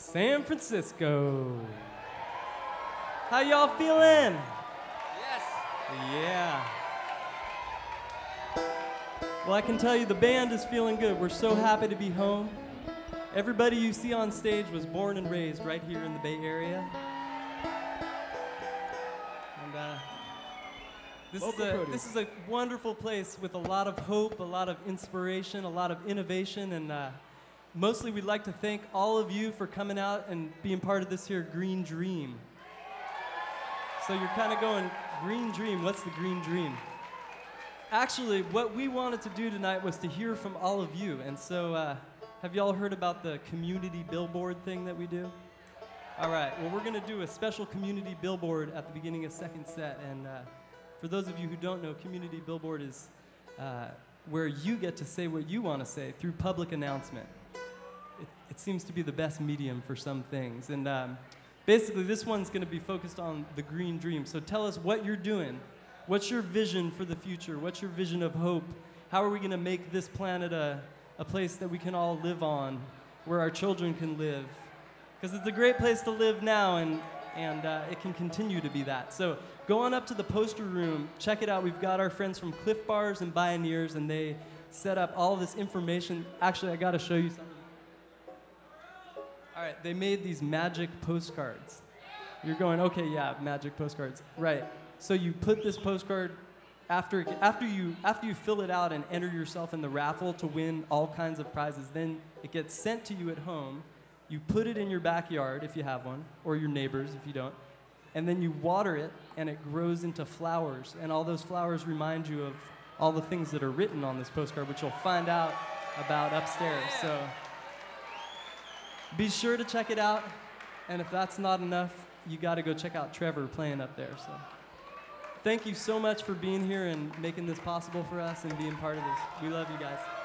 San Francisco. How y'all feeling? Yes. Yeah. Well, I can tell you the band is feeling good. We're so happy to be home. Everybody you see on stage was born and raised right here in the Bay Area. And this is a wonderful place with a lot of hope, a lot of inspiration, a lot of innovation, and mostly we'd like to thank all of you for coming out and being part of this here Green Dream. So you're kind of going, Green Dream, what's the Green Dream? Actually, what we wanted to do tonight was to hear from all of you. And so, have y'all heard about the community billboard thing that we do? All right, well, we're going to do a special community billboard at the beginning of second set. And for those of you who don't know, community billboard is where you get to say what you want to say through public announcement. It seems to be the best medium for some things. And basically, this one's going to be focused on the Green Dream. So tell us what you're doing. What's your vision for the future? What's your vision of hope? How are we going to make this planet a place that we can all live on, where our children can live? Because it's a great place to live now, and it can continue to be that. So go on up to the poster room, check it out. We've got our friends from Cliff Bars and Bioneers, and they set up all this information. Actually, I got to show you something. All right, they made these magic postcards. You're going, okay, yeah, magic postcards. Right. So you put this postcard after you fill it out and enter yourself in the raffle to win all kinds of prizes. Then it gets sent to you at home. You put it in your backyard if you have one, or your neighbors if you don't, and then you water it, and it grows into flowers. And all those flowers remind you of all the things that are written on this postcard, which you'll find out about upstairs. So be sure to check it out. And if that's not enough, you got to go check out Trevor playing up there. So thank you so much for being here and making this possible for us and being part of this. We love you guys.